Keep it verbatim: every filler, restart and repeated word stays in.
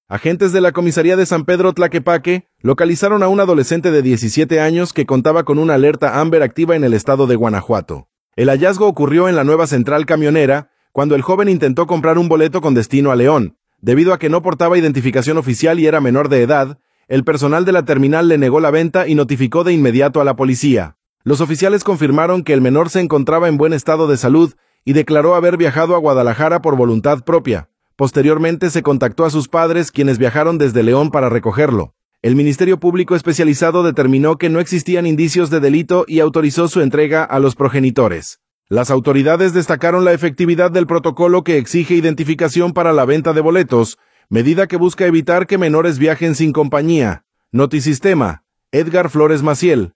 Agentes de la comisaría de San Pedro Tlaquepaque localizaron a un adolescente de diecisiete años que contaba con una alerta Amber activa en el estado de Guanajuato. El hallazgo ocurrió en la nueva central camionera cuando el joven intentó comprar un boleto con destino a León. Debido a que no portaba identificación oficial y era menor de edad, el personal de la terminal le negó la venta y notificó de inmediato a la policía. Los oficiales confirmaron que el menor se encontraba en buen estado de salud y declaró haber viajado a Guadalajara por voluntad propia. Posteriormente se contactó a sus padres, quienes viajaron desde León para recogerlo. El Ministerio Público Especializado determinó que no existían indicios de delito y autorizó su entrega a los progenitores. Las autoridades destacaron la efectividad del protocolo que exige identificación para la venta de boletos, medida que busca evitar que menores viajen sin compañía. Notisistema, Edgar Flores Maciel.